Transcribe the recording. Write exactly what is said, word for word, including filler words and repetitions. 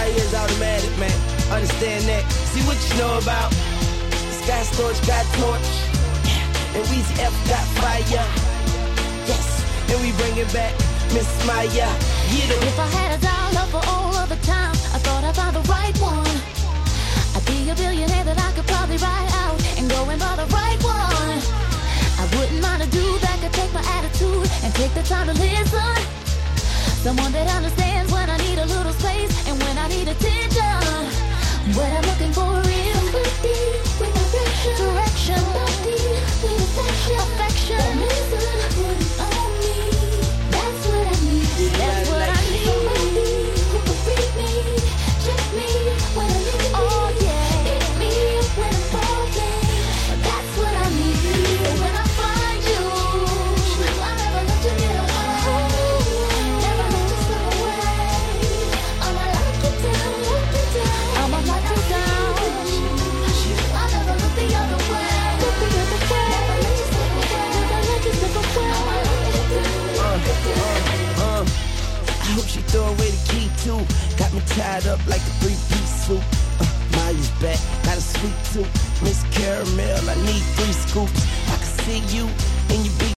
right here is automatic, man. Understand that. See what you know about. Sky Storage got torch. And Weezy F got fire. Yes, and we bring it back, Miss Maya. Get it. If I had a dollar for all of the time I thought I found the right one, I'd be a billionaire that I could probably ride out and go and buy the right one. I wouldn't mind a dude that could take my attitude and take the time to listen. Someone that understands when I need a little space and when I need attention. What I'm looking for is somebody with direction, direction, somebody with affection, affection. Listen, put it on me. That's what I need. That's what I need. Somebody who can read me, check me when I need to. Oh yeah, pick me up when I'm falling. That's what I need. And when I find you, I never let you get away. Never let you slip away. I'ma lock you down, lock you down. I'ma lock you down. I never look the other way. Look the other way. Never let you slip away. Never let you slip away. I'ma lock you down. Uh, uh, uh. I hope she throw away the key too. Got me tied up like a three-piece suit. Uh, Maya's back, got a sweet tooth. Miss Caramel, I need three scoops. I can see you in your beat.